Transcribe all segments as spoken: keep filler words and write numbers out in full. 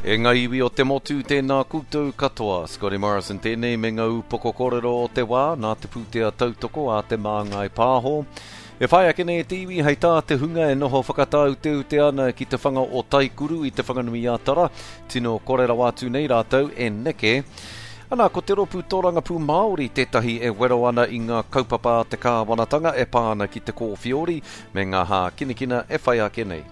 E ngā iwi o te motu tēnā koutou katoa, Scotty Morrison tēnei me ngā upoko korero o te wā, nā te pūtea tautoko a te māngai pāho. E whai ake nei te iwi, hei tā te hunga e noho whakatau te ute ana ki te whanga o Taikuru i te whanganui ātara, tino korera wātu nei rātou e neke. Ana, ko te ropu tōranga pū Māori tētahi e wero ana i ngā kaupapa te kāwanatanga e pāna ki te kōwhiori, me ngā hā kinikina e whai ake nei.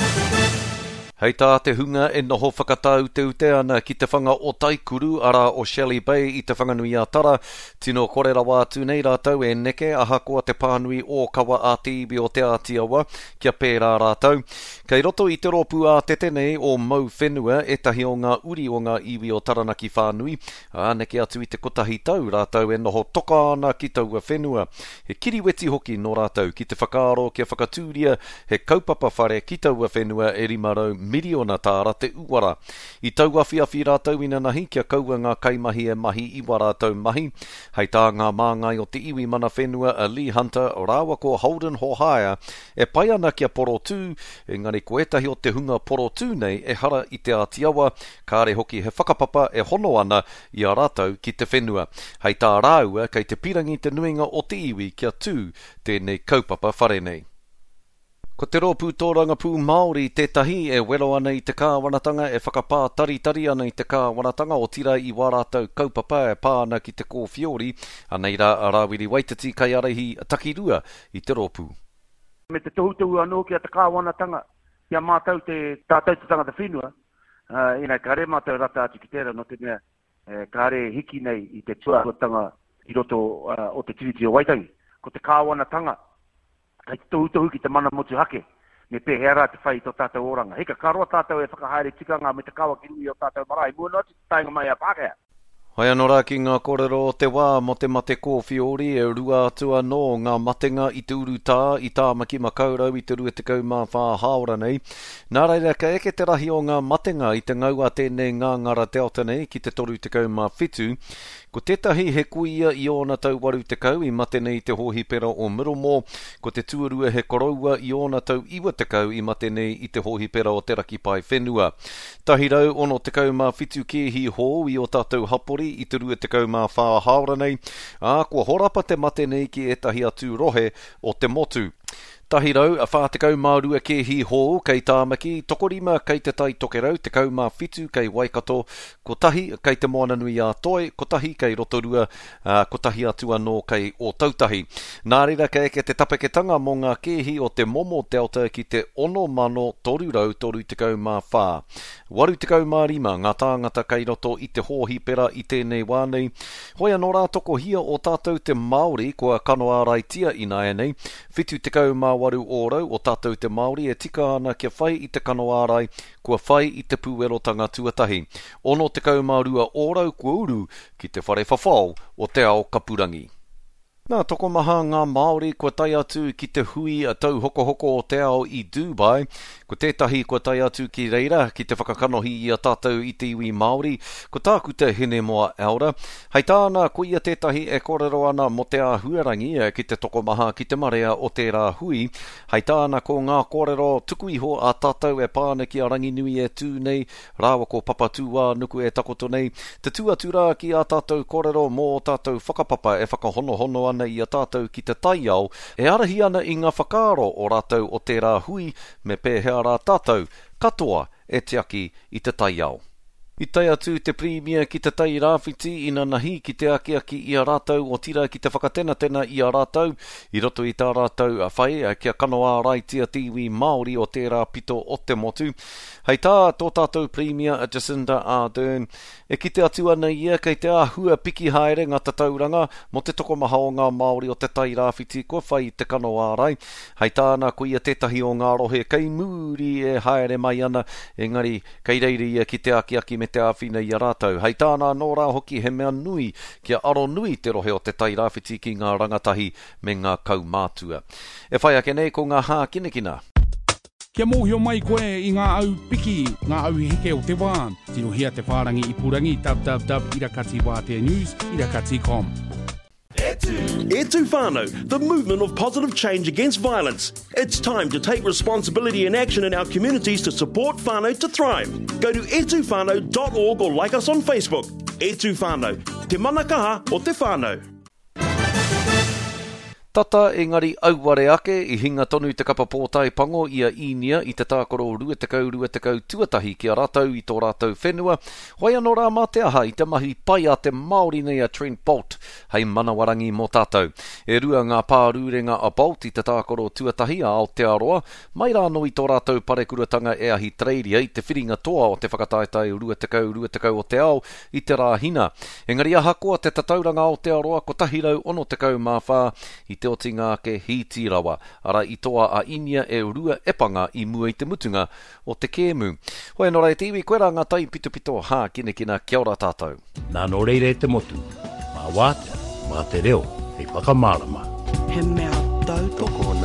Hei tā te hunga e noho whakatau te ute ana ki te whanga o Taikuru ara o Shelley Bay i te whanganui ātara, tino korera wātu nei rātou e neke ahakoa te pānui o kawa a te iwi o te ātiawa kia pērā rātou. Kei roto i te ropu a tete nei o mau whenua e tahi o ngā uri o ngā iwi o Taranaki whānui, a neke atu i te kotahi tau rātou e noho toka ana ki taua whenua. He kiriweti hoki no rātou ki te whakaaro kia whakatūria he kaupapa whare ki taua whenua e rimarau miliona tāra te uara. I taua whiawhi rātou ina nahi kia kaua ngā kaimahi e mahi iwa rātou mahi. Hei tā ngā māngai o te iwi mana whenua a Lee Hunter o rāwa ko Holden Hohaia e pai ana kia poro tū, engari ko etahi o te hunga poro tū nei e hara i te ātiawa, kāre hoki he whakapapa e hono ana i a rātou ki te whenua. Hei tā rāua kei te pirangi te nuinga o te iwi kia tū tēnei kaupapa whare nei. Ko te ropu tōranga pū Māori tētahi e wero ana i te kāwanatanga e whakapā tari-tari ana i te kāwanatanga o tira i wārātou kaupapa e pāna ki te kōwhiori, aneira a Rawiri Waititi kai arehi a takirua i te ropu. Me te tohutohu anō ki a te kāwanatanga, kia mātau te tātou te tangata whenua, uh, ina kare mātau rata atu ki tēra no te mea, uh, kare hiki nei i te tuatanga i roto uh, o te tiriti o Waitangi. Ko te kāwanatanga, kei te tohutohu ki te mana motu hake, me pēhera te whai tō tātou oranga. Heka karoa tātou e whakahaere tikanga me te kawa ki nui o tātou marae, mua noti tainga mai a Pākehā. Hai anō rā ki ngā korero o te wā mo te mate kōwhiori e rua atua no ngā matenga i te uru tā, i tā maki makaurau i te rua te kau mā whā haora nei. Nā reira ka eke te rahi o ngā matenga i te ngaua tēnei ngā ngara delta nei ki te toru te kau mā whitu. Ko tētahi he kuia i ona tau waru te kau i mate nei te hohi pera o Miromo, ko te tuarua he koroua i ona tau iwa te kau i mate nei i te hohi pera o te raki pai whenua. Tahirau ono te kau mā whitu kehi hō i o tātou hapori i te rua te kau mā whā haora nei, a kua horapa te mate nei ki etahi atu rohe o te motu. Tahirau, a whātekau mā rua kehi hō kei tāmaki, tokorima kei te tai tokerau, te kau mā whitu kei Waikato, ko tahi kei te moana nui a toi, ko tahi kei Rotorua, uh, ko tahi atu anō kei o Tautahi. Nā reira ka eke te tapeketanga mō ngā kehi o te Momo Delta ki te ono mano torurau toru te kau mā whā. Waru te kau mā rima, ngā tāngata kei roto i te hōhi pera i tēnei wānei. Hoi anō rā toko hia o tātou te Māori, kua kanoa raitia ina e nei, whitu te kau mā waru ōrau o tātou te Māori e tika ana kia whai i te kanoa rai, kua whai i te pūerotanga tuatahi. Ono te kau mā rua ōrau kua uru ki te whare whawhau o te ao Kapurangi. Nā, toko maha ngā Māori kua tai atu ki te hui a tau hoko hoko o te ao i Dubai. Ko tētahi kua tai atu ki reira ki te whakakanohi i a tātou i te iwi Māori. Ko tāku te hene moa aura. Hei tāna ko ia tētahi e korero ana mo te āhuarangi e ki te toko maha ki te marea o tērā hui. Hei tāna ko ngā korero tuku iho a tātou e pāna ki a rangi nui e tū nei. Rāwa ko papatua nuku e takoto nei. Te tuatura ki a tātou korero mō tātou whakapapa e whakahono hono ana i a tātou ki te taiao, e arahi ana i ngā whakaaro o rātou o tērā hui me pēhea rā tātou, katoa e te aki i te taiao. I tai atu te premier ki te tai rāwhiti ina nahi ki te aki aki i a rātou o tira ki te whakatena tena i a rātou, i roto i tā rātou a whai a kia kanoa raitia tiwi Māori o tērā pito o te motu. Hei tā, tō tātou premier a Jacinda Ardern, e ki te atu ana ia kei te āhua piki haere ngā tatauranga mo te toko maha o ngā Māori o te tai rāwhiti ko whai te kanoa rai. Hei tāna ko ia tētahi o ngā rohe kei mūri e haere mai ana, engari kei reiri ia ki te aki aki me te āwhina i a rātou. Hei tāna nō rā hoki he mea nui kia aro nui te rohe o te tai rāwhiti ki ngā rangatahi me ngā kaumātua. E whai ake nei ko ngā hā kinekina. Kia mōhio mai koe i ngā au piki, ngā au heke o te wā. Tino hia te whārangi i purangi, w w w dot irakati wā te news, irakati dot com. E Tu Whānau, the movement of positive change against violence. It's time to take responsibility and action in our communities to support whānau to thrive. Go to e tu whanau dot org or like us on Facebook. E Tu Whānau, te manakaha o te whānau. Tata engari auware ake I hinga tonu te kapa pōtai pango ia inia I te tākoro rua tekau rua tekau tuatahi ki a rātou I tō rātou whenua. Hoi anō rā mā te aha I te mahi pai a te Māori nei a Trent Bolt hei manawarangi mō tātou. E rua ngā pārūrenga a Bolt I te tākoro tuatahi a Aotearoa, mai rāno I tō rātou parekuratanga e ahi treiria I te whiringa toa o te whakataetai rua tekau rua tekau o te ao I te rāhina. Engari aha koa te tatauranga Aotearoa ko tahirau ono tekau mā whā I te otinga ke hitirawa, ara I toa a inia e rua epanga I mua I te mutunga o te kēmu. Hoi anō rei te iwi, koe rā ngā tai pito pito hā kine kina, kia ora tātou. Nā no reire te motu, mā wātea, mā te reo, hei whakamārama. He mea tautoko